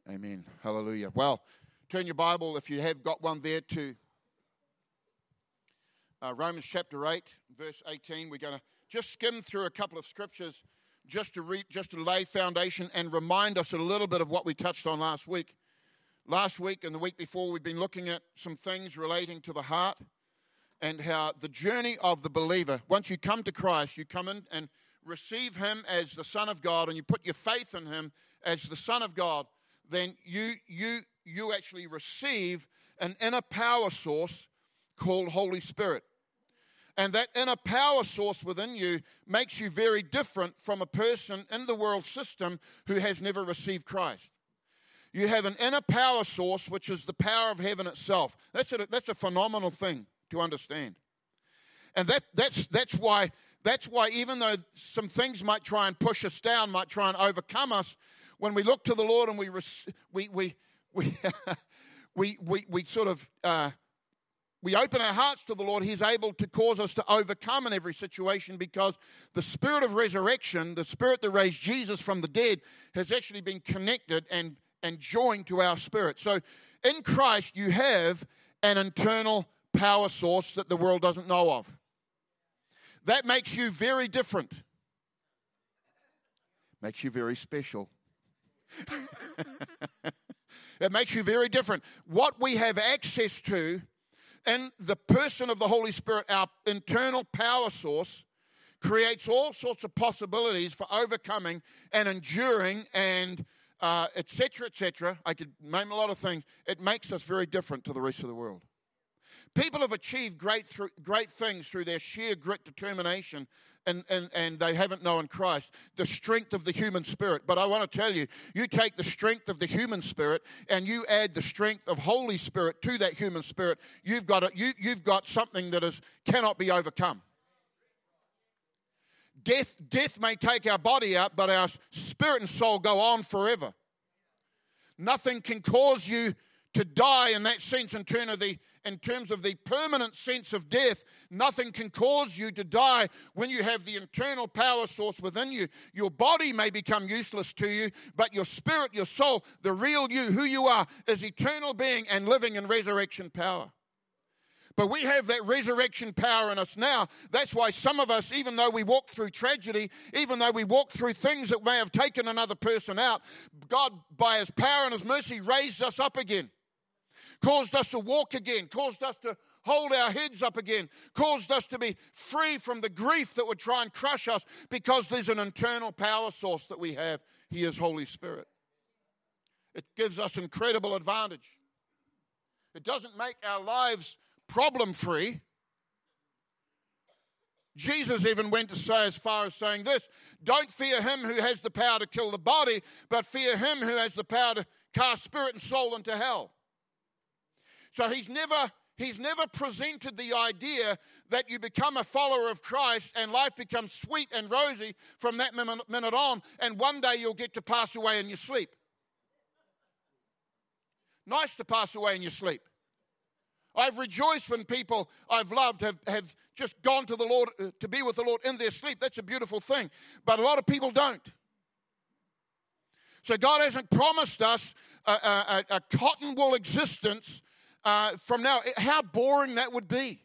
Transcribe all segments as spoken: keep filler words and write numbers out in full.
Amen. Hallelujah. Well, turn your Bible, if you have got one there, to uh, Romans chapter eight, verse eighteen. We're going to just skim through a couple of scriptures just to read, just to lay foundation and remind us a little bit of what we touched on last week. Last week and the week before, we've been looking at some things relating to the heart and how the journey of the believer, once you come to Christ, you come in and receive him as the Son of God, and you put your faith in him as the Son of God, then you you you actually receive an inner power source called Holy Spirit. And that inner power source within you makes you very different from a person in the world system who has never received Christ. You have an inner power source, which is the power of heaven itself. That's a, that's a phenomenal thing to understand. And that that's that's why that's why even though some things might try and push us down, might try and overcome us, when we look to the Lord and we we we we we, we, we sort of uh, we open our hearts to the Lord, He's able to cause us to overcome in every situation, because the Spirit of resurrection, the Spirit that raised Jesus from the dead, has actually been connected and and joined to our spirit. So in Christ you have an internal power source that the world doesn't know of. That makes you very different. Makes you very special. It makes you very different. What we have access to in the person of the Holy Spirit, our internal power source, creates all sorts of possibilities for overcoming and enduring and uh, et cetera, et cetera. I could name a lot of things. It makes us very different to the rest of the world. People have achieved great through, great things through their sheer grit, determination, and, and, and they haven't known Christ, the strength of the human spirit. But I want to tell you, you take the strength of the human spirit and you add the strength of Holy Spirit to that human spirit, you've got a, you, you've got something that is cannot be overcome. Death, death may take our body out, but our spirit and soul go on forever. Nothing can cause you to die in that sense, in terms of the in terms of the permanent sense of death. Nothing can cause you to die when you have the internal power source within you. Your body may become useless to you, but your spirit, your soul, the real you, who you are, is eternal being and living in resurrection power. But we have that resurrection power in us now. That's why some of us, even though we walk through tragedy, even though we walk through things that may have taken another person out, God, by His power and His mercy, raised us up again. Caused us to walk again. Caused us to hold our heads up again. Caused us to be free from the grief that would try and crush us, because there's an internal power source that we have. He is Holy Spirit. It gives us incredible advantage. It doesn't make our lives problem-free. Jesus even went to say as far as saying this: don't fear him who has the power to kill the body, but fear him who has the power to cast spirit and soul into hell. So he's never, he's never presented the idea that you become a follower of Christ and life becomes sweet and rosy from that minute on, and one day you'll get to pass away in your sleep. Nice to pass away in your sleep. I've rejoiced when people I've loved have, have just gone to the Lord, uh, to be with the Lord in their sleep. That's a beautiful thing. But a lot of people don't. So God hasn't promised us a, a, a cotton wool existence uh, from now. How boring that would be.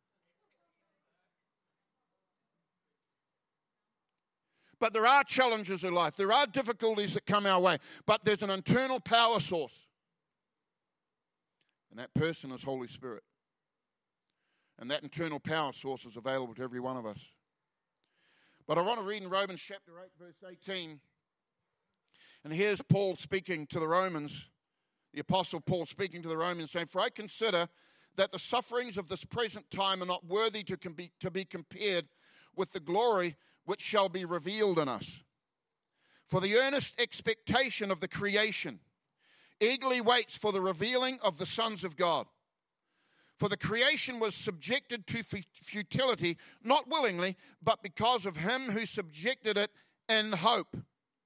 But there are challenges in life. There are difficulties that come our way. But there's an internal power source. And that person is Holy Spirit. And that internal power source is available to every one of us. But I want to read in Romans chapter eight, verse eighteen. And here's Paul speaking to the Romans, the Apostle Paul speaking to the Romans, saying, "For I consider that the sufferings of this present time are not worthy to, com- to be compared with the glory which shall be revealed in us. For the earnest expectation of the creation eagerly waits for the revealing of the sons of God. For the creation was subjected to futility, not willingly, but because of him who subjected it in hope.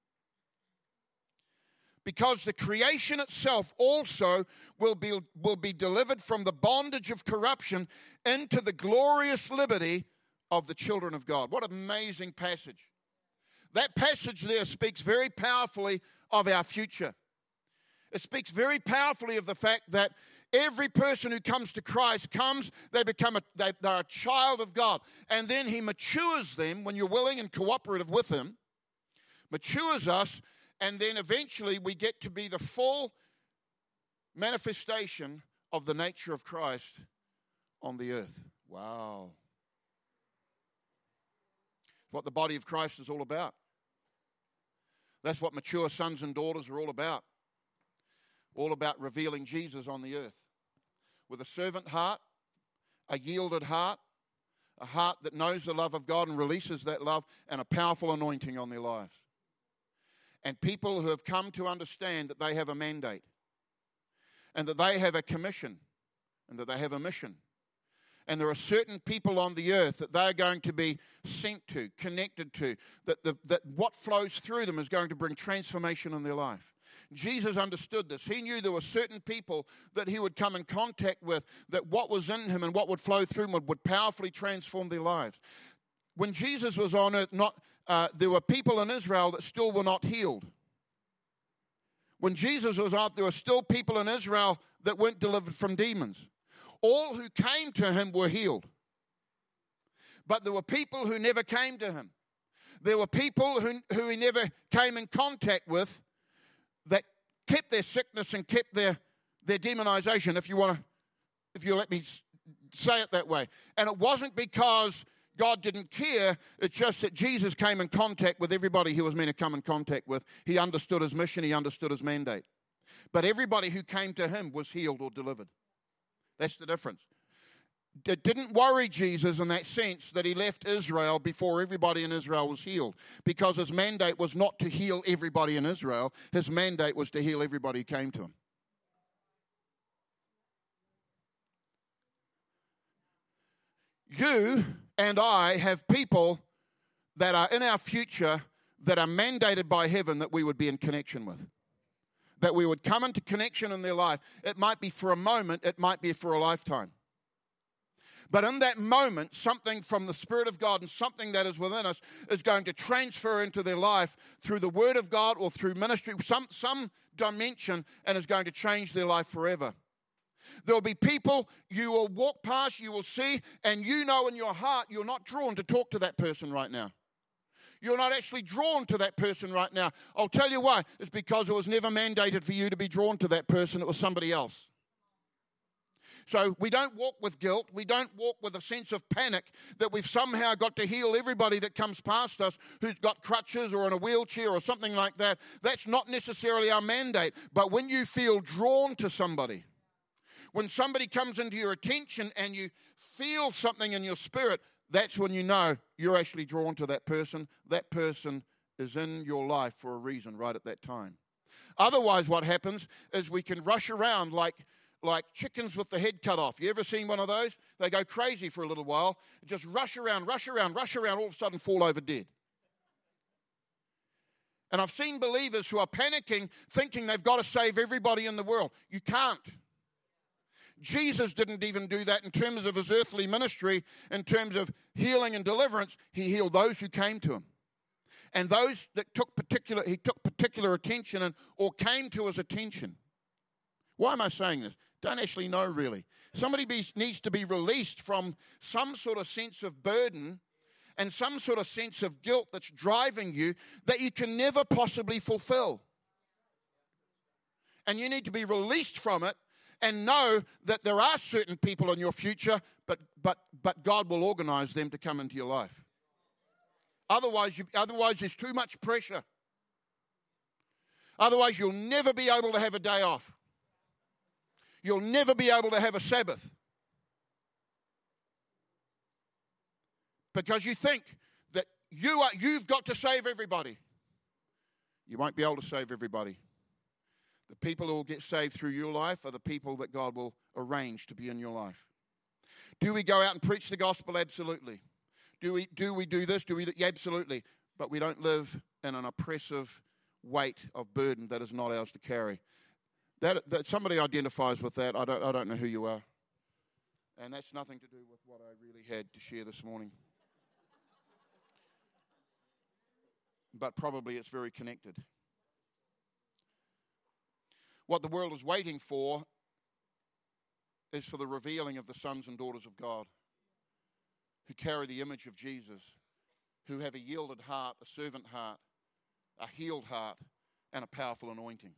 Because the creation itself also will be, will be delivered from the bondage of corruption into the glorious liberty of the children of God." What an amazing passage. That passage there speaks very powerfully of our future. It speaks very powerfully of the fact that every person who comes to Christ comes, they become a, they, they're a child of God. And then he matures them when you're willing and cooperative with him, matures us, and then eventually we get to be the full manifestation of the nature of Christ on the earth. Wow. What the body of Christ is all about. That's what mature sons and daughters are all about. All about revealing Jesus on the earth. With a servant heart, a yielded heart, a heart that knows the love of God and releases that love, and a powerful anointing on their lives. And people who have come to understand that they have a mandate, and that they have a commission, and that they have a mission. And there are certain people on the earth that they're going to be sent to, connected to, that, the, that what flows through them is going to bring transformation in their life. Jesus understood this. He knew there were certain people that he would come in contact with, that what was in him and what would flow through him would, would powerfully transform their lives. When Jesus was on earth, not, uh, there were people in Israel that still were not healed. When Jesus was out, there were still people in Israel that weren't delivered from demons. All who came to him were healed. But there were people who never came to him. There were people who, who he never came in contact with that kept their sickness and kept their, their demonization, if you want to, if you let me say it that way. And it wasn't because God didn't care. It's just that Jesus came in contact with everybody he was meant to come in contact with. He understood his mission. He understood his mandate. But everybody who came to him was healed or delivered. That's the difference. It didn't worry Jesus in that sense that he left Israel before everybody in Israel was healed, because his mandate was not to heal everybody in Israel. His mandate was to heal everybody who came to him. You and I have people that are in our future that are mandated by heaven that we would be in connection with. That we would come into connection in their life. It might be for a moment, it might be for a lifetime. But in that moment, something from the Spirit of God and something that is within us is going to transfer into their life through the Word of God or through ministry, some, some dimension, and is going to change their life forever. There will be people you will walk past, you will see, and you know in your heart you're not drawn to talk to that person right now. You're not actually drawn to that person right now. I'll tell you why. It's because it was never mandated for you to be drawn to that person. It was somebody else. So we don't walk with guilt. We don't walk with a sense of panic that we've somehow got to heal everybody that comes past us who's got crutches or in a wheelchair or something like that. That's not necessarily our mandate. But when you feel drawn to somebody, when somebody comes into your attention and you feel something in your spirit, that's when you know you're actually drawn to that person. That person is in your life for a reason right at that time. Otherwise, what happens is we can rush around like, like chickens with the head cut off. You ever seen one of those? They go crazy for a little while, just rush around, rush around, rush around, all of a sudden fall over dead. And I've seen believers who are panicking, thinking they've got to save everybody in the world. You can't. Jesus didn't even do that in terms of his earthly ministry, in terms of healing and deliverance. He healed those who came to him. And those that took particular, he took particular attention and or came to his attention. Why am I saying this? Don't actually know really. Somebody be, needs to be released from some sort of sense of burden and some sort of sense of guilt that's driving you that you can never possibly fulfill. And you need to be released from it and know that there are certain people in your future, but but but God will organize them to come into your life. Otherwise, you, otherwise there's too much pressure. Otherwise, you'll never be able to have a day off. You'll never be able to have a Sabbath. Because you think that you are, you've got to save everybody. You won't be able to save everybody. The people who will get saved through your life are the people that God will arrange to be in your life. Do we go out and preach the gospel? Absolutely. Do we do we do this? Do we? Yeah, absolutely. But we don't live in an oppressive weight of burden that is not ours to carry. That, that somebody identifies with that. I don't I don't know who you are. And that's nothing to do with what I really had to share this morning. But probably it's very connected. What the world is waiting for is for the revealing of the sons and daughters of God who carry the image of Jesus, who have a yielded heart, a servant heart, a healed heart, and a powerful anointing.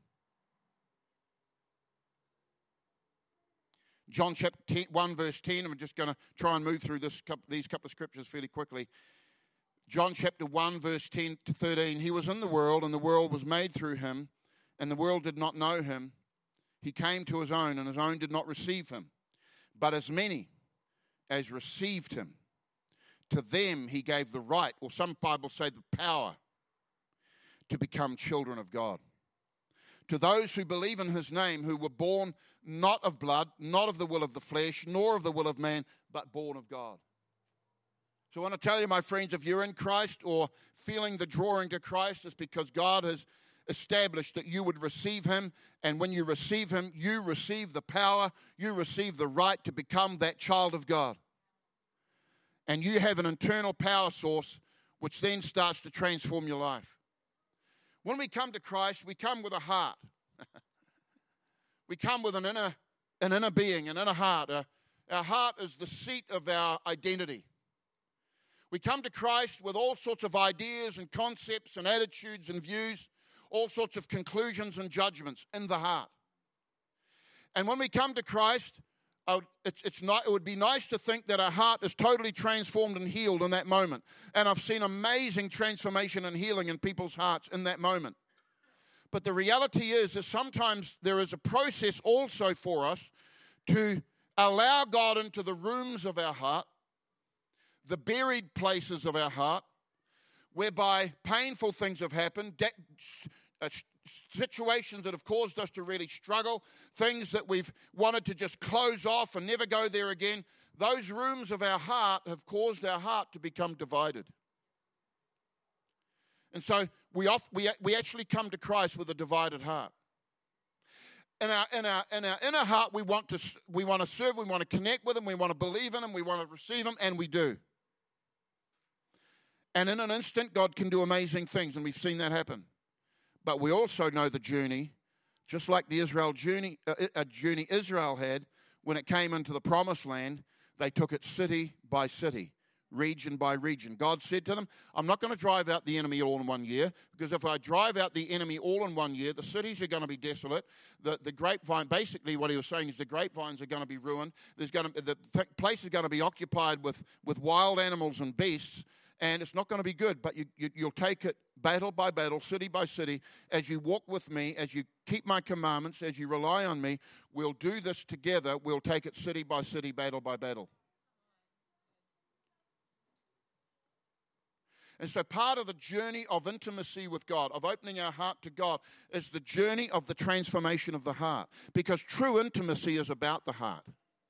John chapter one, verse ten, I'm just going to try and move through this, these couple of scriptures fairly quickly. John chapter one, verse ten to thirteen, he was in the world, and the world was made through him, and the world did not know him. He came to his own, and his own did not receive him. But as many as received him, to them he gave the right, or some Bibles say the power, to become children of God. To those who believe in his name, who were born not of blood, not of the will of the flesh, nor of the will of man, but born of God. So I want to tell you, my friends, if you're in Christ or feeling the drawing to Christ, it's because God has established that you would receive him. And when you receive him, you receive the power, you receive the right to become that child of God. And you have an internal power source which then starts to transform your life. When we come to Christ, we come with a heart. We come with an inner, an inner being, an inner heart. Uh, our heart is the seat of our identity. We come to Christ with all sorts of ideas and concepts and attitudes and views, all sorts of conclusions and judgments in the heart. And when we come to Christ, uh, it's, it's not, it would be nice to think that our heart is totally transformed and healed in that moment. And I've seen amazing transformation and healing in people's hearts in that moment. But the reality is that sometimes there is a process also for us to allow God into the rooms of our heart, the buried places of our heart, whereby painful things have happened, de- uh, situations that have caused us to really struggle, things that we've wanted to just close off and never go there again. Those rooms of our heart have caused our heart to become divided. And so we off, we we actually come to Christ with a divided heart. In our in our in our inner heart, we want to we want to serve, we want to connect with him, we want to believe in him, we want to receive him, and we do. And in an instant, God can do amazing things, and we've seen that happen. But we also know the journey, just like the Israel journey, uh, a journey Israel had when it came into the promised land. They took it city by city, region by region. God said to them, I'm not going to drive out the enemy all in one year, because if I drive out the enemy all in one year, the cities are going to be desolate. The, the grapevine, basically what he was saying is the grapevines are going to be ruined. There's going to, the place is going to be occupied with, with wild animals and beasts, and it's not going to be good. But you, you, you'll take it battle by battle, city by city, as you walk with me, as you keep my commandments, as you rely on me. We'll do this together. We'll take it city by city, battle by battle. And so part of the journey of intimacy with God, of opening our heart to God, is the journey of the transformation of the heart. Because true intimacy is about the heart.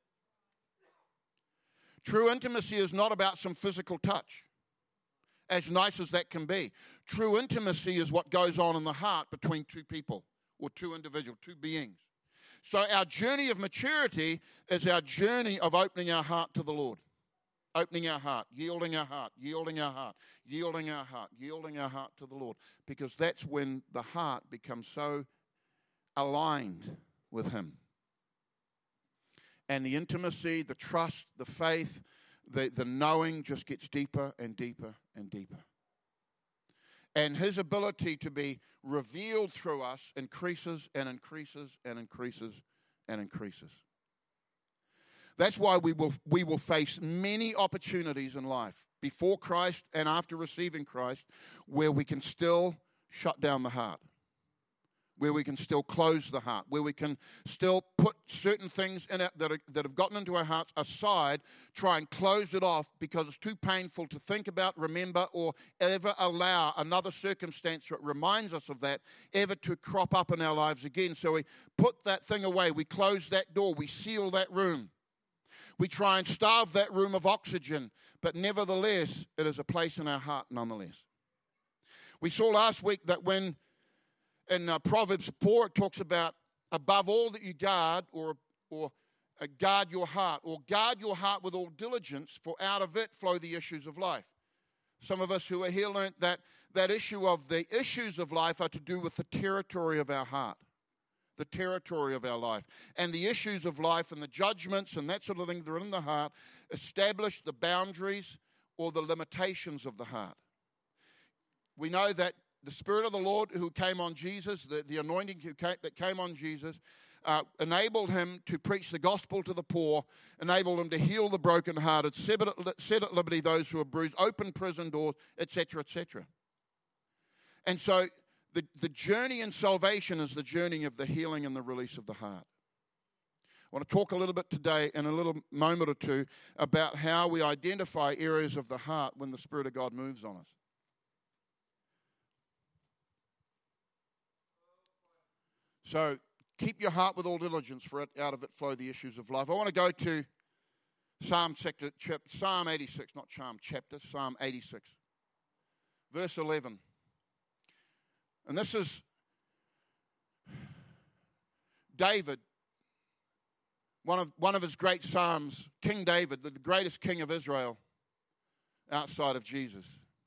True intimacy is not about some physical touch, as nice as that can be. True intimacy is what goes on in the heart between two people, or two individuals, two beings. So our journey of maturity is our journey of opening our heart to the Lord. Opening our heart, yielding our heart, yielding our heart, yielding our heart, yielding our heart to the Lord. Because that's when the heart becomes so aligned with him. And the intimacy, the trust, the faith, the, the knowing just gets deeper and deeper and deeper. And his ability to be revealed through us increases and increases and increases and increases. That's why we will we will face many opportunities in life, before Christ and after receiving Christ, where we can still shut down the heart, where we can still close the heart, where we can still put certain things in it that, are, that have gotten into our hearts aside, try and close it off because it's too painful to think about, remember, or ever allow another circumstance that reminds us of that ever to crop up in our lives again. So we put that thing away, we close that door, we seal that room. We try and starve that room of oxygen, but nevertheless, it is a place in our heart nonetheless. We saw last week that when in uh, Proverbs four, it talks about above all that you guard, or, or uh, guard your heart, or guard your heart with all diligence, for out of it flow the issues of life. Some of us who are here learned that that issue of the issues of life are to do with the territory of our heart. the territory of our life. And the issues of life and the judgments and that sort of thing that are in the heart establish the boundaries or the limitations of the heart. We know that the Spirit of the Lord who came on Jesus, the, the anointing who came, that came on Jesus, uh, enabled him to preach the gospel to the poor, enabled him to heal the brokenhearted, set at, set at liberty those who are bruised, open prison doors, et cetera, et cetera. And so the, the journey in salvation is the journey of the healing and the release of the heart. I want to talk a little bit today in a little moment or two about how we identify areas of the heart when the Spirit of God moves on us. So keep your heart with all diligence, for it, out of it flow the issues of life. I want to go to Psalm, sector, chap, Psalm eighty-six, not Psalm chapter, Psalm eighty-six, verse eleven. And this is David, one of, one of his great psalms, King David, the greatest king of Israel outside of Jesus.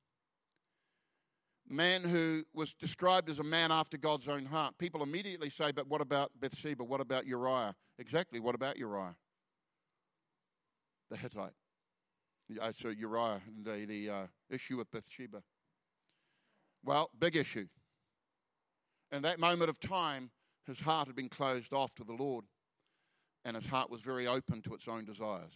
The man who was described as a man after God's own heart. People immediately say, but what about Bathsheba? What about Uriah? Exactly, what about Uriah? The Hittite. Uh, so Uriah, the, the uh, issue with Bathsheba. Well, big issue. In that moment of time, his heart had been closed off to the Lord, and his heart was very open to its own desires.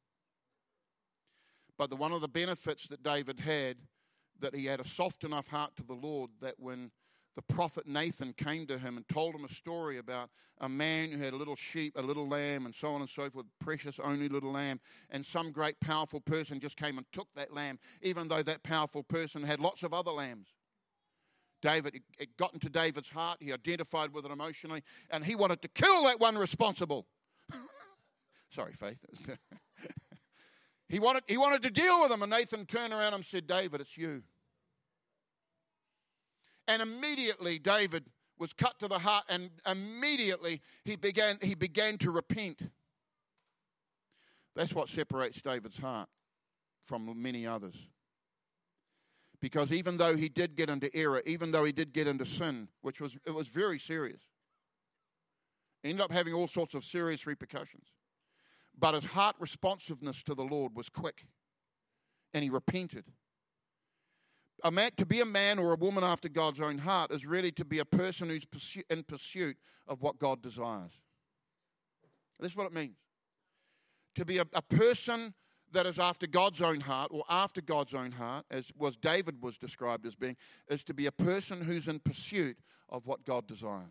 But the, one of the benefits that David had, that he had a soft enough heart to the Lord, that when the prophet Nathan came to him and told him a story about a man who had a little sheep, a little lamb, and so on and so forth, precious only little lamb, and some great powerful person just came and took that lamb, even though that powerful person had lots of other lambs. David, it got into David's heart, he identified with it emotionally, and he wanted to kill that one responsible. Sorry, Faith. He wanted, he wanted to deal with him, and Nathan turned around and said, David, it's you. And immediately David was cut to the heart, and immediately he began, he began to repent. That's what separates David's heart from many others. Because even though he did get into error, even though he did get into sin, which was, it was very serious, ended up having all sorts of serious repercussions. But his heart responsiveness to the Lord was quick, and he repented. A man, to be a man or a woman after God's own heart is really to be a person who's pursu- in pursuit of what God desires. That's what it means. To be a, a person that is after God's own heart, or after God's own heart, as was David was described as being, is to be a person who's in pursuit of what God desires.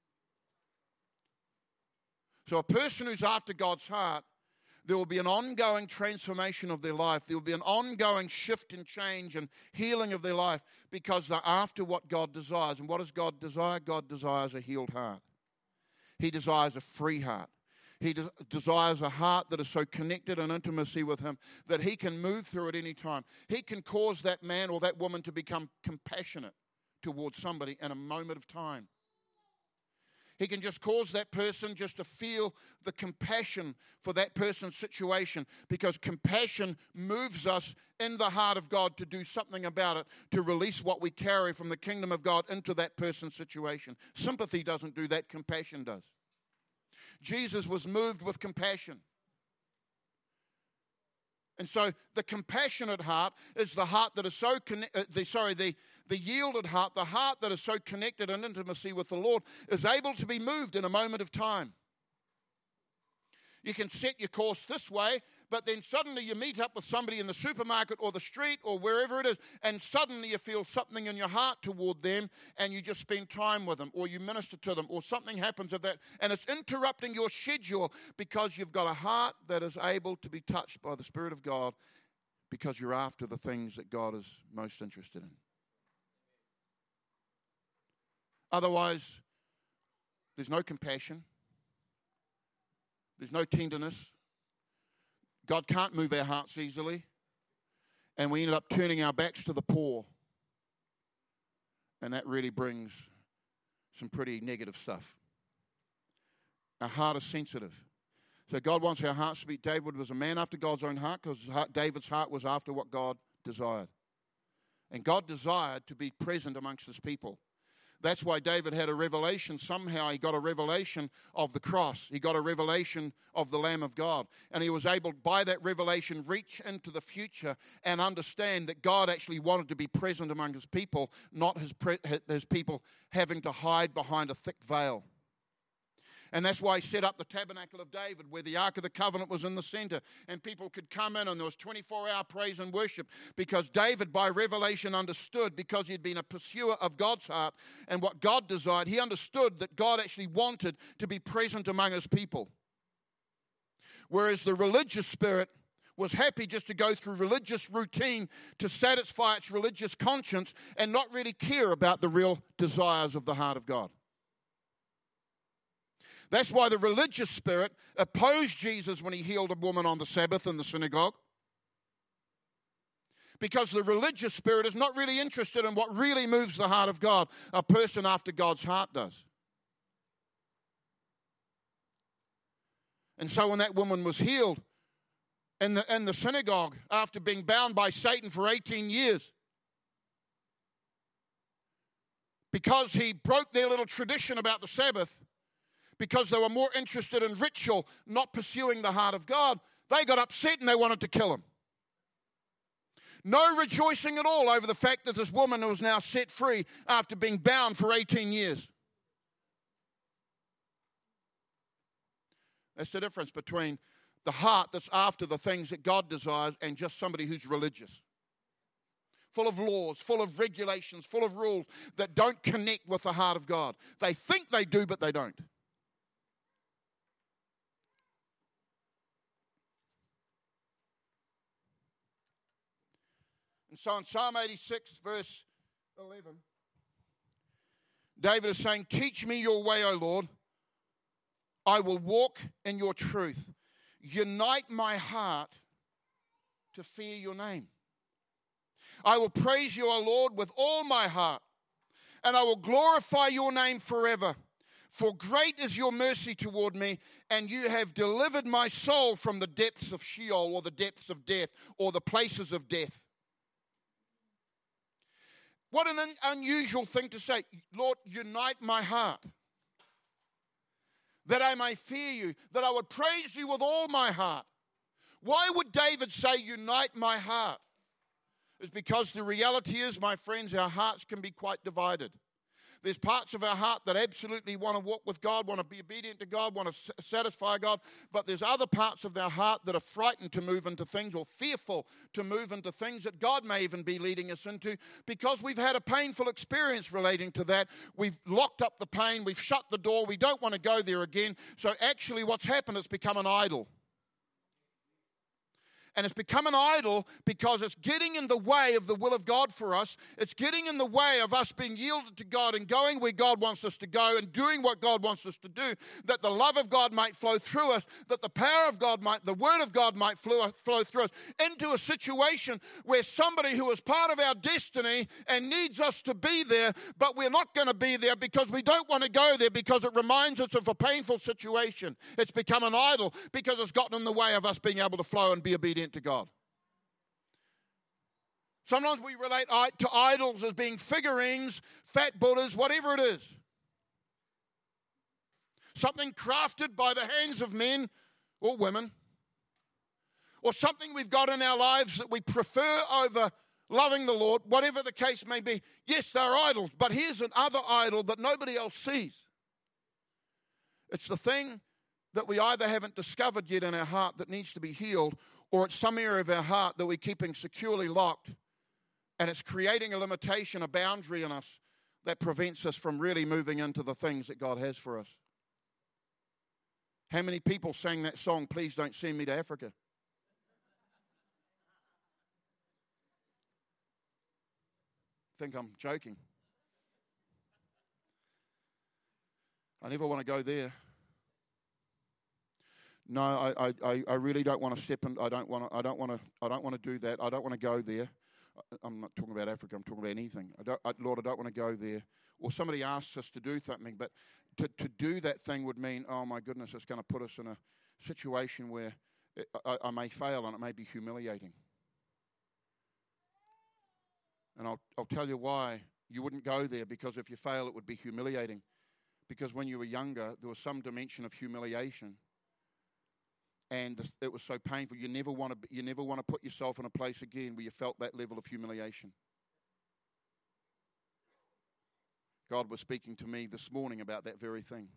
So a person who's after God's heart, there will be an ongoing transformation of their life. There will be an ongoing shift and change and healing of their life, because they're after what God desires. And what does God desire? God desires a healed heart. He desires a free heart. He de- desires a heart that is so connected in intimacy with Him that He can move through at any time. He can cause that man or that woman to become compassionate towards somebody in a moment of time. He can just cause that person just to feel the compassion for that person's situation, because compassion moves us in the heart of God to do something about it, to release what we carry from the kingdom of God into that person's situation. Sympathy doesn't do that, compassion does. Jesus was moved with compassion. And so the compassionate heart is the heart that is so, conne- uh, the, sorry, the, the yielded heart, the heart that is so connected in intimacy with the Lord, is able to be moved in a moment of time. You can set your course this way, but then suddenly you meet up with somebody in the supermarket or the street or wherever it is, and suddenly you feel something in your heart toward them, and you just spend time with them, or you minister to them, or something happens of that, and it's interrupting your schedule because you've got a heart that is able to be touched by the Spirit of God, because you're after the things that God is most interested in. Otherwise, there's no compassion. There's no tenderness. God can't move our hearts easily. And we ended up turning our backs to the poor. And that really brings some pretty negative stuff. Our heart is sensitive. So God wants our hearts to be. David was a man after God's own heart, because David's heart was after what God desired. And God desired to be present amongst His people. That's why David had a revelation. Somehow he got a revelation of the cross. He got a revelation of the Lamb of God. And he was able, by that revelation, reach into the future and understand that God actually wanted to be present among his people, not his, pre- his people having to hide behind a thick veil. And that's why he set up the tabernacle of David, where the Ark of the Covenant was in the center, and people could come in, and there was twenty-four hour praise and worship, because David, by revelation, understood, because he'd been a pursuer of God's heart and what God desired, he understood that God actually wanted to be present among his people. Whereas the religious spirit was happy just to go through religious routine to satisfy its religious conscience and not really care about the real desires of the heart of God. That's why the religious spirit opposed Jesus when he healed a woman on the Sabbath in the synagogue. Because the religious spirit is not really interested in what really moves the heart of God. A person after God's heart does. And so when that woman was healed in the, in the synagogue after being bound by Satan for eighteen years, because he broke their little tradition about the Sabbath, because they were more interested in ritual, not pursuing the heart of God, they got upset and they wanted to kill him. No rejoicing at all over the fact that this woman was now set free after being bound for eighteen years. That's the difference between the heart that's after the things that God desires and just somebody who's religious. Full of laws, full of regulations, full of rules that don't connect with the heart of God. They think they do, but they don't. And so in Psalm eighty-six, verse eleven, David is saying, teach me your way, O Lord. I will walk in your truth. Unite my heart to fear your name. I will praise you, O Lord, with all my heart, and I will glorify your name forever. For great is your mercy toward me, and you have delivered my soul from the depths of Sheol, or the depths of death, or the places of death. What an un- unusual thing to say. Lord, unite my heart, that I may fear you, that I would praise you with all my heart. Why would David say, unite my heart? It's because the reality is, my friends, our hearts can be quite divided. There's parts of our heart that absolutely want to walk with God, want to be obedient to God, want to satisfy God. But there's other parts of our heart that are frightened to move into things, or fearful to move into things that God may even be leading us into, because we've had a painful experience relating to that. We've locked up the pain. We've shut the door. We don't want to go there again. So actually what's happened, it's become an idol. And it's become an idol because it's getting in the way of the will of God for us. It's getting in the way of us being yielded to God and going where God wants us to go and doing what God wants us to do, that the love of God might flow through us, that the power of God might, the word of God might flow, flow through us into a situation where somebody who is part of our destiny and needs us to be there, but we're not going to be there because we don't want to go there because it reminds us of a painful situation. It's become an idol because it's gotten in the way of us being able to flow and be obedient to God. Sometimes we relate to idols as being figurines, fat Buddhas, whatever it is. Something crafted by the hands of men or women, or something we've got in our lives that we prefer over loving the Lord, whatever the case may be. Yes, they're idols, but here's another idol that nobody else sees. It's the thing that we either haven't discovered yet in our heart that needs to be healed, or it's some area of our heart that we're keeping securely locked, and it's creating a limitation, a boundary in us that prevents us from really moving into the things that God has for us. How many people sang that song, Please Don't Send Me to Africa? I think I'm joking. I never want to go there. No, I, I, I really don't want to step in. I don't want to. I don't want to. I don't want to do that. I don't want to go there. I'm not talking about Africa. I'm talking about anything. I don't, I, Lord, I don't want to go there. Or somebody asks us to do something, but to, to do that thing would mean, oh my goodness, it's going to put us in a situation where it, I, I may fail and it may be humiliating. And I'll I'll tell you why You wouldn't go there because if you fail, it would be humiliating. Because when you were younger, there was some dimension of humiliation. And it was so painful. You never want to, you never want to put yourself in a place again where you felt that level of humiliation. God was speaking to me this morning about that very thing.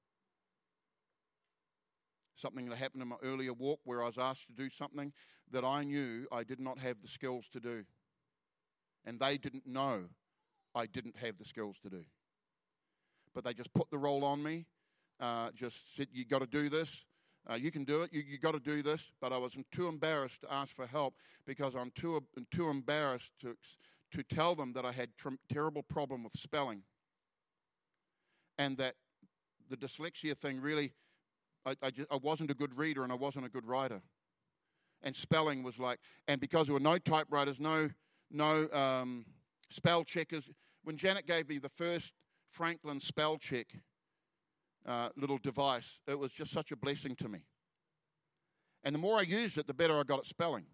Something that happened in my earlier walk where I was asked to do something that I knew I did not have the skills to do. And they didn't know I didn't have the skills to do. But they just put the role on me, uh, just said, you got to do this. Uh, you can do it. You, you got to do this. But I was too embarrassed to ask for help because I'm too too embarrassed to to tell them that I had a terrible problem with spelling, and that the dyslexia thing really, I, I, just, I wasn't a good reader and I wasn't a good writer, and spelling was like, and because there were no typewriters, no no um, spell checkers. When Janet gave me the first Franklin spell check Uh, little device, it was just such a blessing to me. And the more I used it, the better I got at spelling.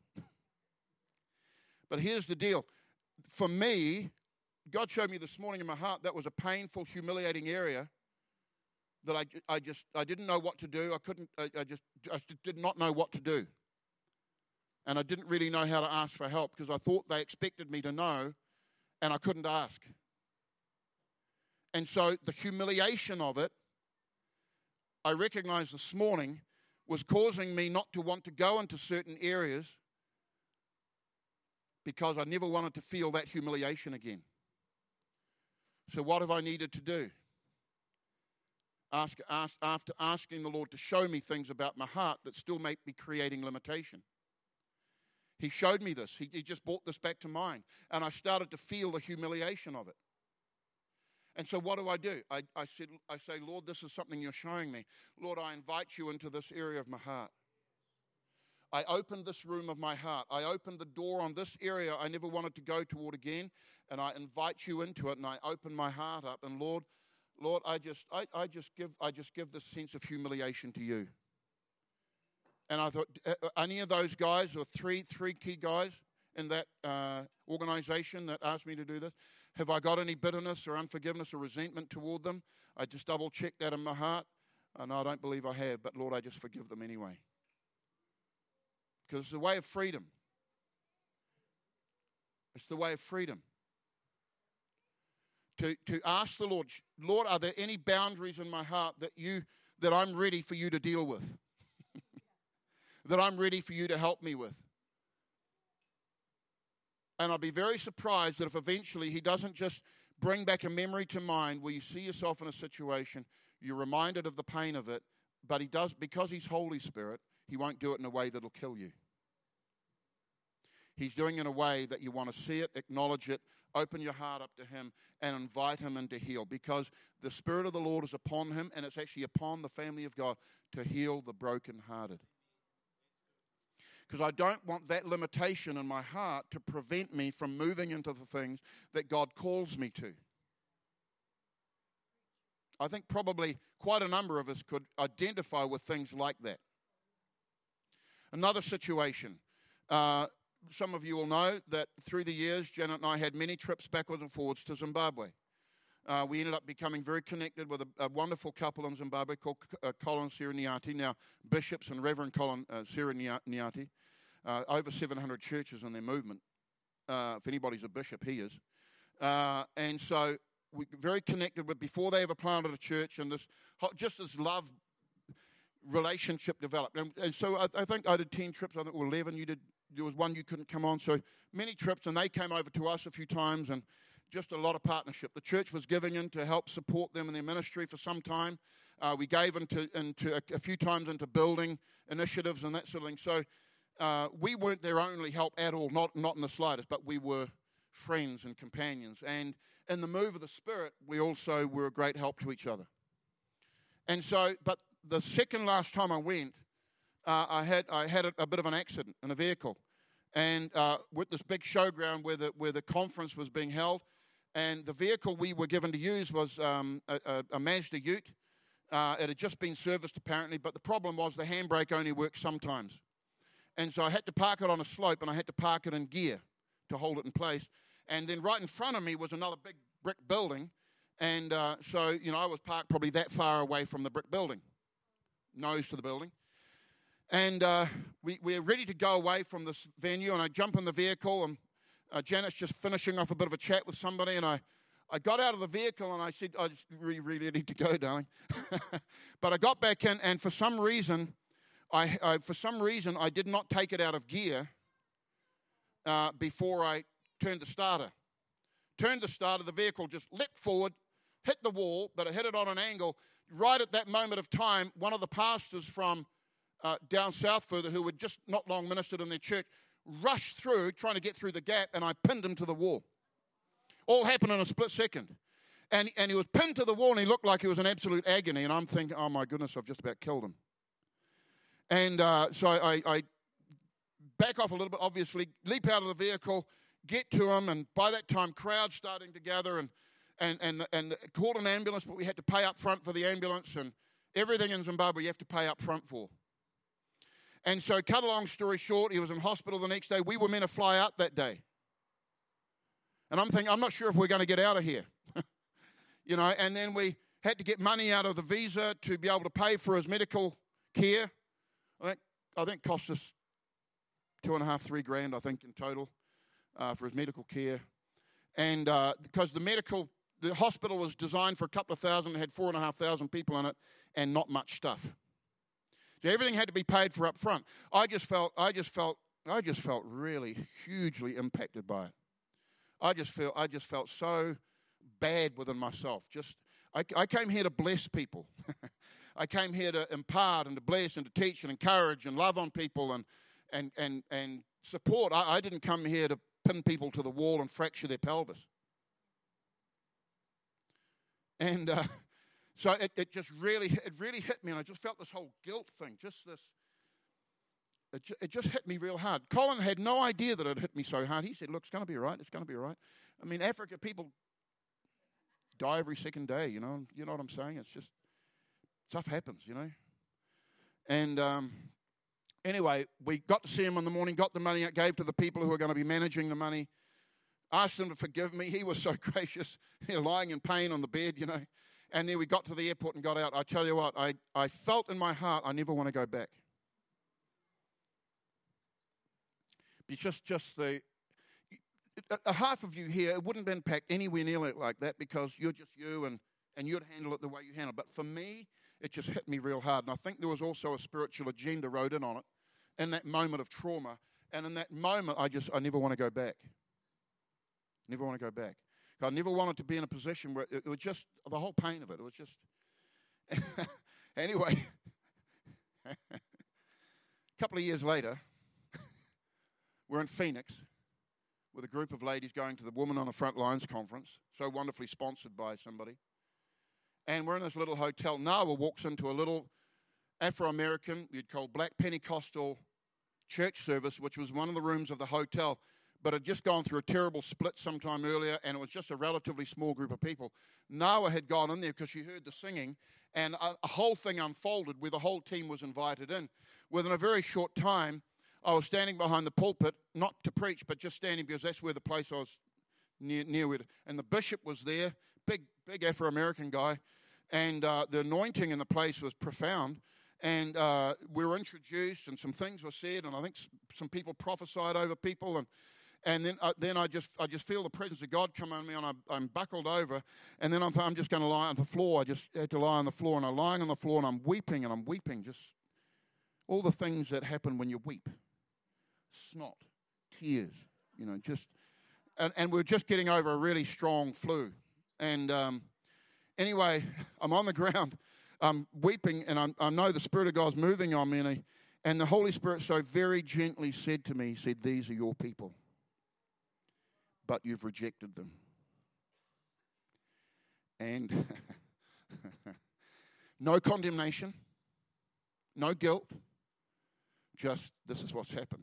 But here's the deal. For me, God showed me this morning in my heart that was a painful, humiliating area that I, I just, I didn't know what to do. I couldn't, I, I just, I did not know what to do. And I didn't really know how to ask for help because I thought they expected me to know, and I couldn't ask. And so the humiliation of it, I recognized this morning, was causing me not to want to go into certain areas because I never wanted to feel that humiliation again. So what have I needed to do? Ask, ask, after asking the Lord to show me things about my heart that still may be creating limitation. He showed me this. He, he just brought this back to mind. And I started to feel the humiliation of it. And so what do I do? I, I said, I say, Lord, this is something you're showing me. Lord, I invite you into this area of my heart. I opened this room of my heart. I opened the door on this area I never wanted to go toward again, and I invite you into it, and I open my heart up. And Lord, Lord, I just, I, I just give, I just give this sense of humiliation to you. And I thought, any of those guys, or three, three key guys in that uh, organization that asked me to do this, have I got any bitterness or unforgiveness or resentment toward them? I just double-checked that in my heart. And I don't believe I have, but Lord, I just forgive them anyway. Because it's the way of freedom. It's the way of freedom. To, to ask the Lord, Lord, are there any boundaries in my heart that you that I'm ready for you to deal with? That I'm ready for you to help me with? And I'll be very surprised that if eventually he doesn't just bring back a memory to mind where you see yourself in a situation, you're reminded of the pain of it, but he does, because he's Holy Spirit, he won't do it in a way that'll kill you. He's doing it in a way that you want to see it, acknowledge it, open your heart up to him, and invite him in to heal. Because the Spirit of the Lord is upon him, and it's actually upon the family of God to heal the brokenhearted. Because I don't want that limitation in my heart to prevent me from moving into the things that God calls me to. I think probably quite a number of us could identify with things like that. Another situation. Uh, some of you will know that through the years, Janet and I had many trips backwards and forwards to Zimbabwe. Uh, we ended up becoming very connected with a, a wonderful couple in Zimbabwe called uh, Colin Sereniati, now bishops and Reverend Colin uh, Sereniati. Uh, over seven hundred churches in their movement. Uh, if anybody's a bishop, he is. Uh, and so we very connected with, before they ever planted a church, and this just this love relationship developed. And, and so I, I think I did ten trips. I think it was eleven. You did. There was one you couldn't come on. So many trips, and they came over to us a few times, and just a lot of partnership. The church was giving in to help support them in their ministry for some time. Uh, we gave into, into a, a few times into building initiatives and that sort of thing. So uh, we weren't their only help at all, not, not in the slightest, but we were friends and companions. And in the move of the Spirit, we also were a great help to each other. And so, but the second last time I went, uh, I had I had a, a bit of an accident in a vehicle. And uh, with this big showground where the, where the conference was being held, and the vehicle we were given to use was um, a, a, a Mazda Ute. Uh, it had just been serviced apparently, but the problem was the handbrake only works sometimes. And so I had to park it on a slope, and I had to park it in gear to hold it in place. And then right in front of me was another big brick building. And uh, so, you know, I was parked probably that far away from the brick building, nose to the building. And uh, we, we're ready to go away from this venue, and I jump in the vehicle, and uh, Janet's just finishing off a bit of a chat with somebody, and I, I got out of the vehicle, and I said, I just really, really need to go, darling. But I got back in, and for some reason, I, I for some reason, I did not take it out of gear uh, before I turned the starter. Turned the starter, the vehicle just leapt forward, hit the wall, but it hit it on an angle. Right at that moment of time, one of the pastors from uh, down south further, who had just not long ministered in their church, rushed through, trying to get through the gap, and I pinned him to the wall. All happened in a split second. And, and he was pinned to the wall, and he looked like he was in absolute agony, and I'm thinking, oh my goodness, I've just about killed him. And uh, so I, I, I back off a little bit, obviously, leap out of the vehicle, get to him, and by that time, crowds starting to gather, and And, and, and called an ambulance, but we had to pay up front for the ambulance, and everything in Zimbabwe you have to pay up front for. And so, cut a long story short, he was in hospital the next day. We were meant to fly out that day. And I'm thinking, I'm not sure if we're going to get out of here. You know, and then we had to get money out of the visa to be able to pay for his medical care. I think, I think it cost us two and a half, three grand, I think, in total uh, for his medical care. And uh, because the medical... The hospital was designed for a couple of thousand, it had four and a half thousand people in it, and not much stuff. So everything had to be paid for up front. I just felt, I just felt, I just felt really hugely impacted by it. I just feel, I just felt so bad within myself. Just, I, I came here to bless people. I came here to impart and to bless and to teach and encourage and love on people and and and and support. I, I didn't come here to pin people to the wall and fracture their pelvis. And uh, so it, it just really, it really hit me, and I just felt this whole guilt thing, just this, it, ju- it just hit me real hard. Colin had no idea that it hit me so hard. He said, look, it's going to be all right, it's going to be all right. I mean, Africa, people die every second day, you know, you know what I'm saying? It's just, stuff happens, you know. And um, anyway, we got to see him in the morning, got the money, gave to the people who were going to be managing the money. Asked him to forgive me. He was so gracious, lying in pain on the bed, you know. And then we got to the airport and got out. I tell you what, I, I felt in my heart I never want to go back. It's just, just the, a, a half of you here, it wouldn't impact anywhere near like that because you're just you and, and you'd handle it the way you handle it. But for me, it just hit me real hard. And I think there was also a spiritual agenda wrote in on it in that moment of trauma. And in that moment, I just, I never want to go back. Never want to go back. I never wanted to be in a position where it, it was just, the whole pain of it, it was just, anyway, a couple of years later, we're in Phoenix with a group of ladies going to the Women on the Front Lines conference, so wonderfully sponsored by somebody. And we're in this little hotel. Nawa walks into a little Afro-American, you'd call black Pentecostal church service, which was one of the rooms of the hotel, but had just gone through a terrible split sometime earlier, and it was just a relatively small group of people. Nawa had gone in there because she heard the singing, and a, a whole thing unfolded where the whole team was invited in. Within a very short time, I was standing behind the pulpit, not to preach, but just standing because that's where the place I was near, near with. And the bishop was there, big, big Afro-American guy, and uh, the anointing in the place was profound. And uh, we were introduced, and some things were said, and I think some people prophesied over people, and And then, uh, then I just, I just feel the presence of God come on me, and I, I'm buckled over. And then I'm, I'm just going to lie on the floor. I just had to lie on the floor, and I'm lying on the floor, and I'm weeping, and I'm weeping. Just all the things that happen when you weep, snot, tears, you know, just. And, and we're just getting over a really strong flu. And um, anyway, I'm on the ground, I'm weeping, and I'm, I know the Spirit of God's moving on me, and, he, and the Holy Spirit so very gently said to me, he said, "These are your people, but you've rejected them." And no condemnation, no guilt, just this is what's happened.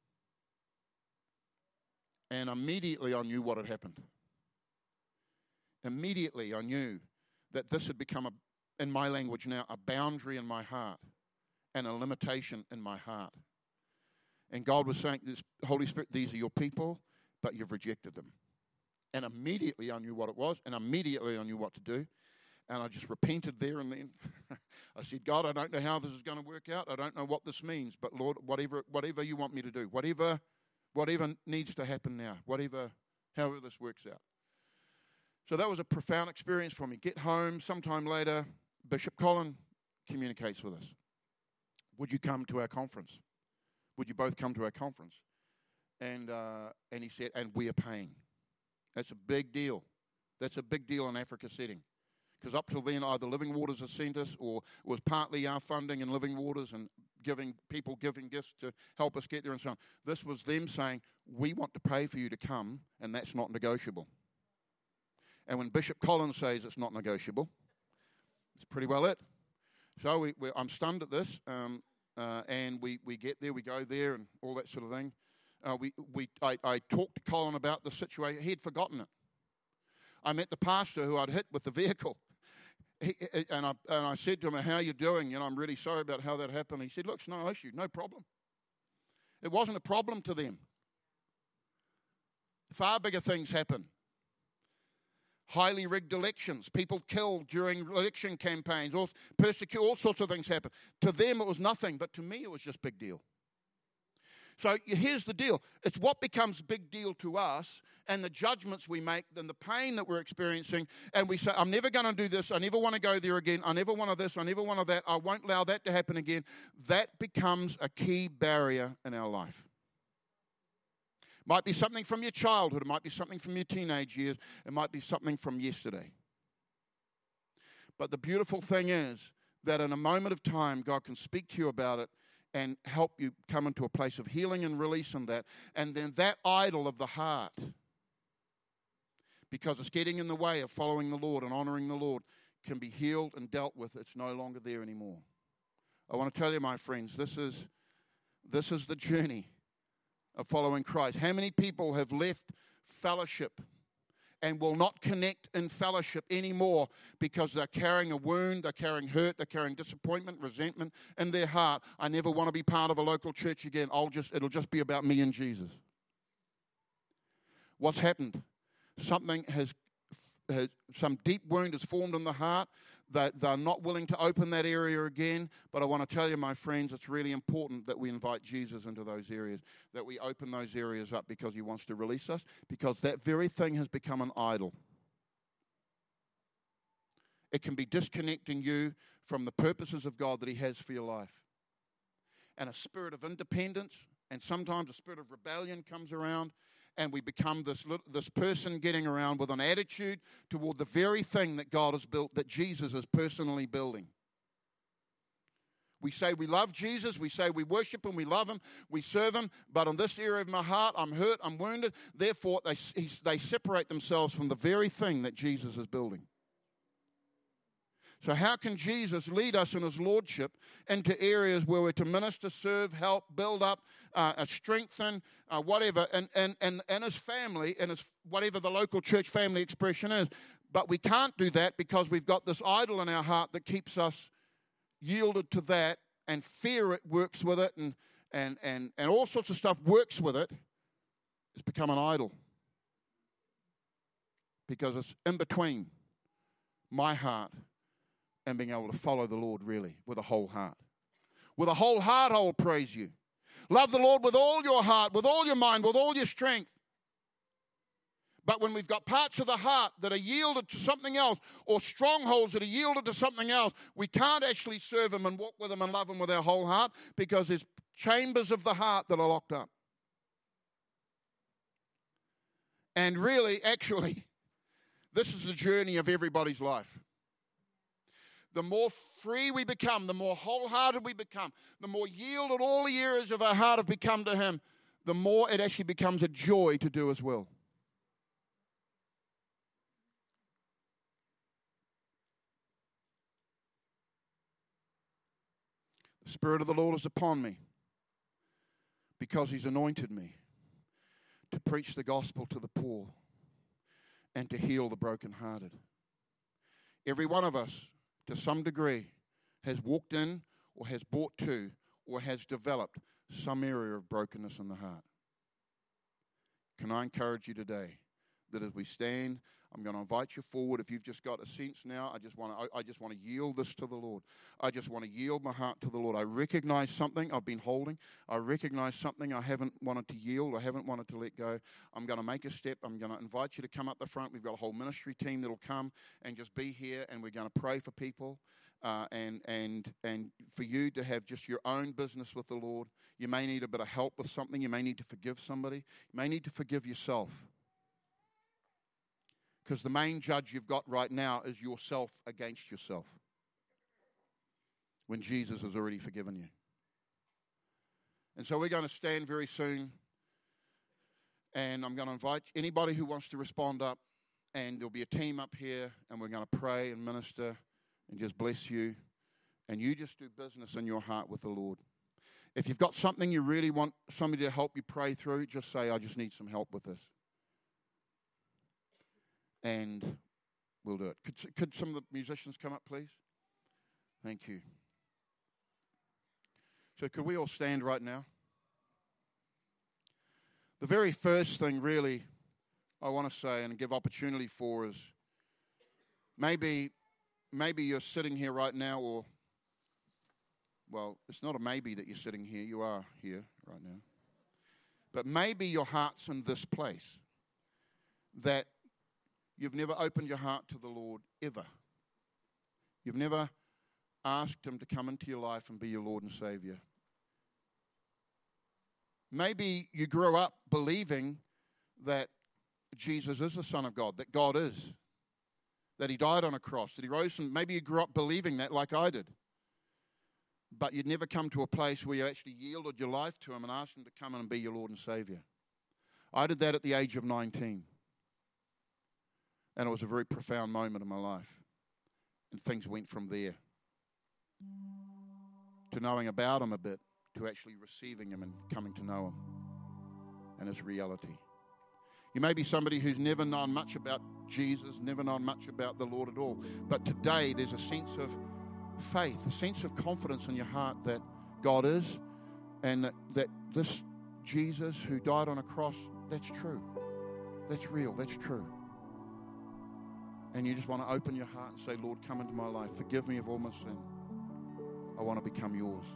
And immediately I knew what had happened. Immediately I knew that this had become, a, in my language now, a boundary in my heart and a limitation in my heart. And God was saying, this Holy Spirit, these are your people, but you've rejected them. And immediately I knew what it was, and immediately I knew what to do. And I just repented there and then. I said, God, I don't know how this is going to work out. I don't know what this means. But, Lord, whatever whatever you want me to do, whatever whatever needs to happen now, whatever, however this works out. So that was a profound experience for me. Get home, sometime later, Bishop Colin communicates with us. Would you come to our conference? Would you both come to our conference? And uh, and he said, and we are paying. That's a big deal. That's a big deal in Africa setting. Because up till then, either Living Waters has sent us, or it was partly our funding in Living Waters and giving people giving gifts to help us get there and so on. This was them saying, we want to pay for you to come, and that's not negotiable. And when Bishop Collins says it's not negotiable, it's pretty well it. So we, we, I'm stunned at this, um, uh, and we, we get there, we go there, and all that sort of thing. Uh, we we I, I talked to Colin about the situation. He had forgotten it. I met the pastor who I'd hit with the vehicle. He, and, I, and I said to him, how are you doing? You know, I'm really sorry about how that happened. He said, look, it's no issue, no problem. It wasn't a problem to them. Far bigger things happen. Highly rigged elections, people killed during election campaigns, all, persecute, all sorts of things happen. To them, it was nothing, but to me, it was just big deal. So here's the deal. It's what becomes big deal to us and the judgments we make and the pain that we're experiencing. And we say, I'm never going to do this. I never want to go there again. I never want to this. I never want to that. I won't allow that to happen again. That becomes a key barrier in our life. Might be something from your childhood. It might be something from your teenage years. It might be something from yesterday. But the beautiful thing is that in a moment of time, God can speak to you about it and help you come into a place of healing and release in that. And then that idol of the heart, because it's getting in the way of following the Lord and honoring the Lord, can be healed and dealt with. It's no longer there anymore. I want to tell you, my friends, this is this is the journey of following Christ. How many people have left fellowship and will not connect in fellowship anymore because they're carrying a wound, they're carrying hurt, they're carrying disappointment, resentment in their heart? I never want to be part of a local church again. I'll just it'll just be about me and Jesus. What's happened? Something has, has some deep wound has formed in the heart. That they're not willing to open that area again. But I want to tell you, my friends, it's really important that we invite Jesus into those areas, that we open those areas up because he wants to release us, because that very thing has become an idol. It can be disconnecting you from the purposes of God that he has for your life. And a spirit of independence and sometimes a spirit of rebellion comes around, and we become this this person getting around with an attitude toward the very thing that God has built, that Jesus is personally building. We say we love Jesus, we say we worship him, we love him, we serve him, but in this area of my heart, I'm hurt, I'm wounded. Therefore, they, they separate themselves from the very thing that Jesus is building. So how can Jesus lead us in his lordship into areas where we're to minister, serve, help, build up, uh, strengthen, uh, whatever, and, and, and, and his family, and his, whatever the local church family expression is. But we can't do that because we've got this idol in our heart that keeps us yielded to that, and fear it works with it, and, and, and, and all sorts of stuff works with it. It's become an idol because it's in between my heart and being able to follow the Lord really with a whole heart. With a whole heart, I will praise you. Love the Lord with all your heart, with all your mind, with all your strength. But when we've got parts of the heart that are yielded to something else, or strongholds that are yielded to something else, we can't actually serve him and walk with him and love him with our whole heart, because there's chambers of the heart that are locked up. And really, actually, this is the journey of everybody's life. The more free we become, the more wholehearted we become, the more yielded all the areas of our heart have become to him, the more it actually becomes a joy to do his will. The Spirit of the Lord is upon me because he's anointed me to preach the gospel to the poor and to heal the brokenhearted. Every one of us, to some degree, has walked in or has brought to or has developed some area of brokenness in the heart. Can I encourage you today that as we stand, I'm going to invite you forward. If you've just got a sense now, I just want to I, I just want to yield this to the Lord. I just want to yield my heart to the Lord. I recognize something I've been holding. I recognize something I haven't wanted to yield. I haven't wanted to let go. I'm going to make a step. I'm going to invite you to come up the front. We've got a whole ministry team that'll come and just be here, and we're going to pray for people. Uh, and and and for you to have just your own business with the Lord. You may need a bit of help with something. You may need to forgive somebody. You may need to forgive yourself. Because the main judge you've got right now is yourself against yourself. When Jesus has already forgiven you. And so we're going to stand very soon. And I'm going to invite anybody who wants to respond up. And there'll be a team up here. And we're going to pray and minister and just bless you. And you just do business in your heart with the Lord. If you've got something you really want somebody to help you pray through, just say, I just need some help with this. And we'll do it. Could, could some of the musicians come up, please? Thank you. So could we all stand right now? The very first thing really I want to say and give opportunity for is maybe, maybe you're sitting here right now, or, well, it's not a maybe that you're sitting here. You are here right now. But maybe your heart's in this place that you've never opened your heart to the Lord ever. You've never asked Him to come into your life and be your Lord and Savior. Maybe you grew up believing that Jesus is the Son of God, that God is, that He died on a cross, that He rose from, maybe you grew up believing that like I did. But you'd never come to a place where you actually yielded your life to Him and asked Him to come in and be your Lord and Savior. I did that at the age of nineteen. And it was a very profound moment in my life. And things went from there to knowing about Him a bit, to actually receiving Him and coming to know Him and His reality. You may be somebody who's never known much about Jesus, never known much about the Lord at all. But today there's a sense of faith, a sense of confidence in your heart that God is, and that, that this Jesus who died on a cross, that's true. That's real. That's true. And you just want to open your heart and say, Lord, come into my life. Forgive me of all my sin. I want to become yours.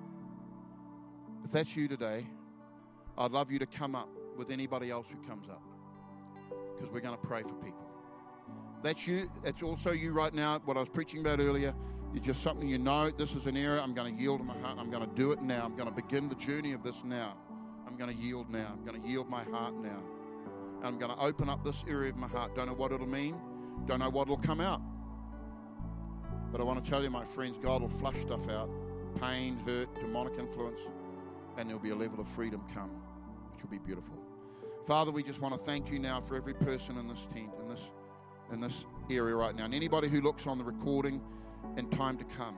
If that's you today, I'd love you to come up with anybody else who comes up, because we're going to pray for people. That's you. That's also you right now. What I was preaching about earlier is just something you know. This is an area I'm going to yield in my heart. I'm going to do it now. I'm going to begin the journey of this now. I'm going to yield now. I'm going to yield my heart now. And I'm going to open up this area of my heart. Don't know what it'll mean. Don't know what will come out. But I want to tell you, my friends, God will flush stuff out. Pain, hurt, demonic influence. And there'll be a level of freedom come, which will be beautiful. Father, we just want to thank you now for every person in this tent, in this, in this area right now. And anybody who looks on the recording in time to come.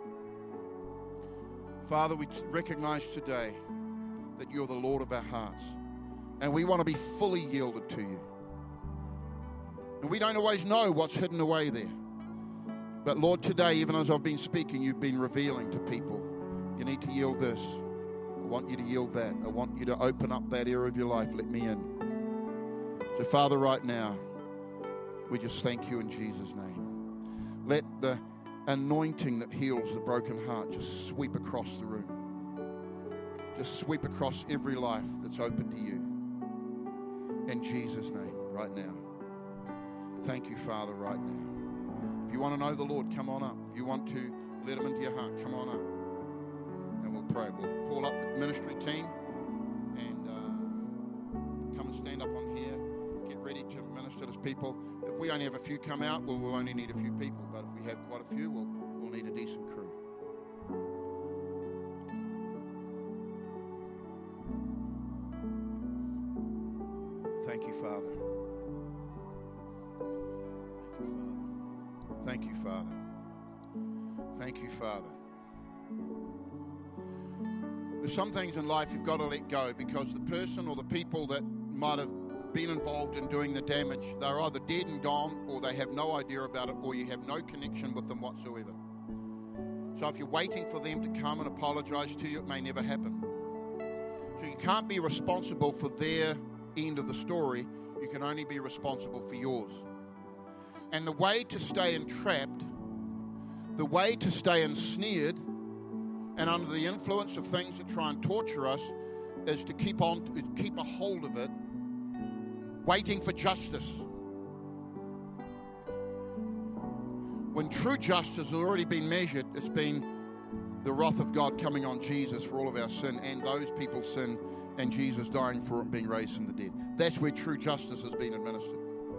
Father, we recognize today that you're the Lord of our hearts. And we want to be fully yielded to you. And we don't always know what's hidden away there. But Lord, today, even as I've been speaking, you've been revealing to people, you need to yield this. I want you to yield that. I want you to open up that area of your life. Let me in. So Father, right now, we just thank you in Jesus' name. Let the anointing that heals the broken heart just sweep across the room. Just sweep across every life that's open to you. In Jesus' name, right now. Thank you, Father, right now. If you want to know the Lord, come on up. If you want to let Him into your heart, come on up. And we'll pray. We'll call up the ministry team and uh, come and stand up on here. Get ready to minister to people. If we only have a few come out, well, we'll only need a few people. But if we have quite a few, we'll, we'll need a decent crew. Thank you, Father. Thank you, Father. Thank you, Father. There's some things in life you've got to let go, because the person or the people that might have been involved in doing the damage, they're either dead and gone, or they have no idea about it, or you have no connection with them whatsoever. So if you're waiting for them to come and apologize to you, it may never happen. So you can't be responsible for their end of the story. You can only be responsible for yours. And the way to stay entrapped, the way to stay ensnared and under the influence of things that try and torture us is to keep on, to keep a hold of it, waiting for justice. When true justice has already been measured, it's been the wrath of God coming on Jesus for all of our sin and those people's sin, and Jesus dying for it and being raised from the dead. That's where true justice has been administered.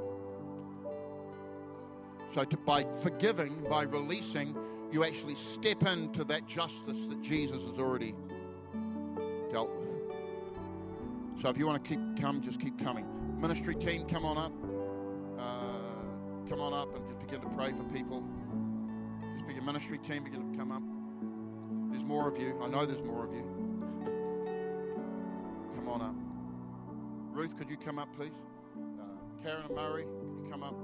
So to, by forgiving, by releasing, you actually step into that justice that Jesus has already dealt with. So if you want to keep come, just keep coming. Ministry team, come on up. Uh, come on up and just begin to pray for people. Just begin. Ministry team, begin to come up. There's more of you. I know there's more of you. Come on up. Ruth, could you come up, please? Uh, Karen and Murray, could you come up?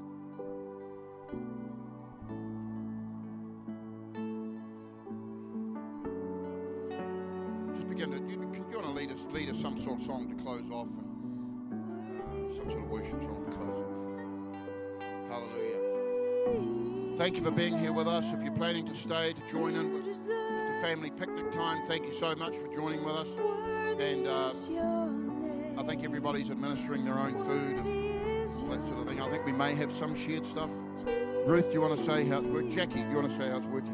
Just begin to, you, you want to lead us, lead us some sort of song to close off, and uh, some sort of worship song to close off. Hallelujah. Thank you for being here with us. If you're planning to stay, to join in with the family picnic time, thank you so much for joining with us. And uh, I think everybody's administering their own food and all that sort of thing. I think we may have some shared stuff. Ruth, do you want to say how it's working? Jackie, do you want to say how it's working?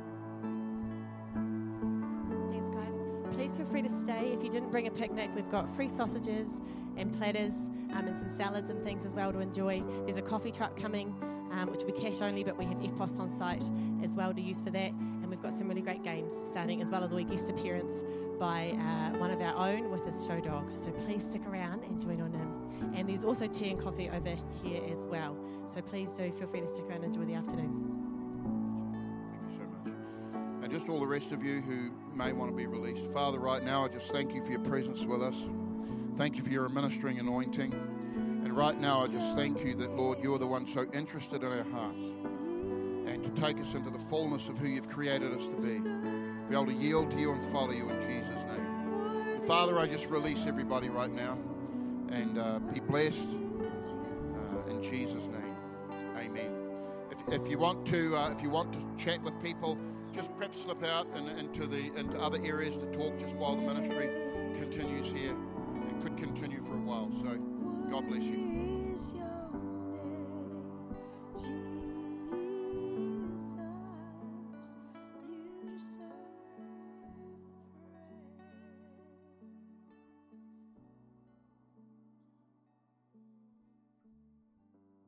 Thanks, guys. Please feel free to stay. If you didn't bring a picnic, we've got free sausages and platters um, and some salads and things as well to enjoy. There's a coffee truck coming, um, which will be cash only, but we have F P O S on site as well to use for that. And we've got some really great games starting, as well as a wee guest appearance by uh, one of our own with his show dog. So please stick around and join on in. And there's also tea and coffee over here as well. So please do feel free to stick around and enjoy the afternoon. Thank you so much. And just all the rest of you who may want to be released. Father, right now, I just thank you for your presence with us. Thank you for your ministering anointing. And right now, I just thank you that, Lord, you're the one so interested in our hearts. And to take us into the fullness of who you've created us to be. Be able to yield to you and follow you in Jesus' name. And Father, I just release everybody right now. And uh, be blessed uh, in Jesus' name. Amen. If, if you want to, uh, if you want to chat with people, just perhaps slip out and into the into other areas to talk just while the ministry continues here. It could continue for a while. So God bless you.